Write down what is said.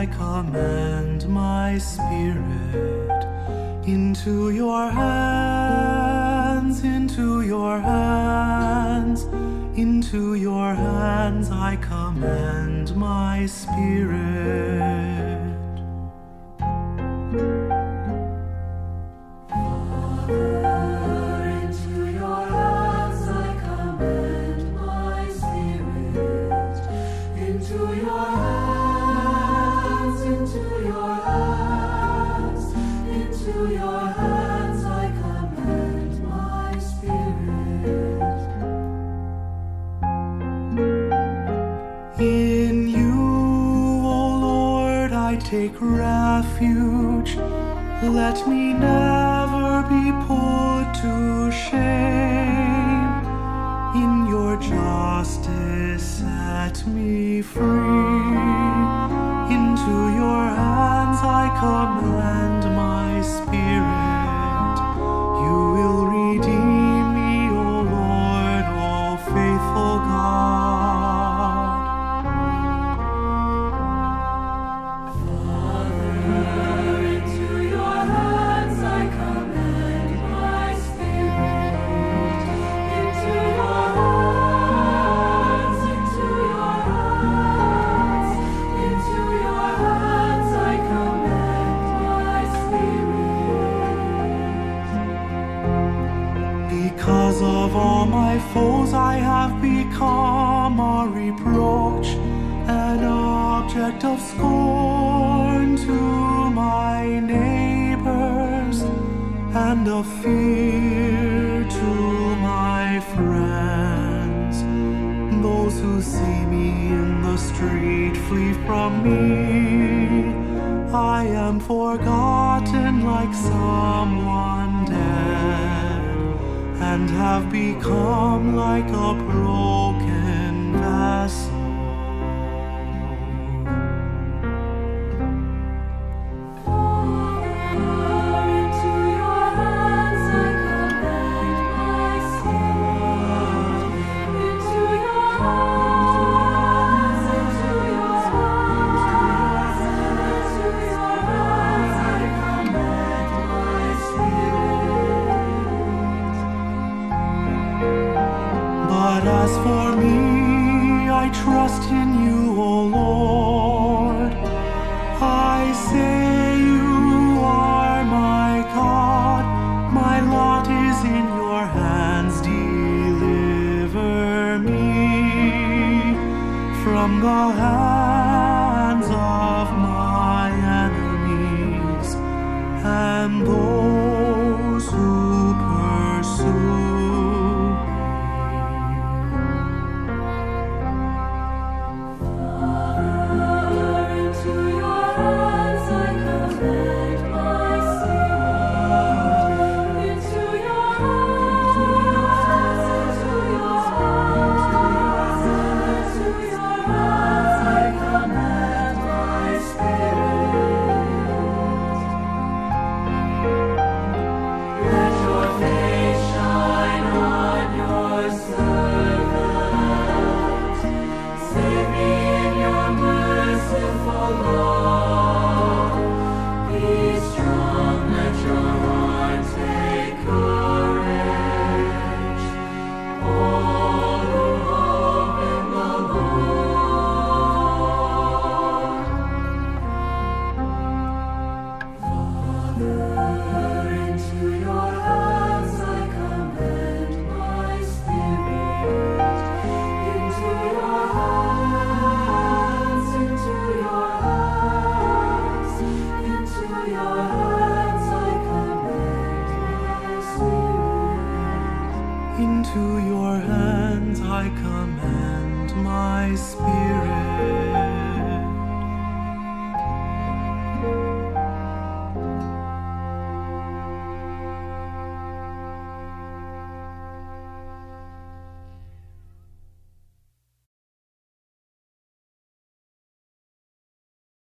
I commend my spirit into your hands, into your hands, into your hands I commend my spirit. In you, O Lord, I take refuge. Let me never be put to shame. In your justice, set me free. Into your hands I commend my spirit. You will redeem me, O Lord, O faithful God. Because of all my foes I have become a reproach, an object of scorn to my neighbors, and of fear to my friends. Those who see me in the street flee from me. I am forgotten like someone dead, and have become like a broken vessel.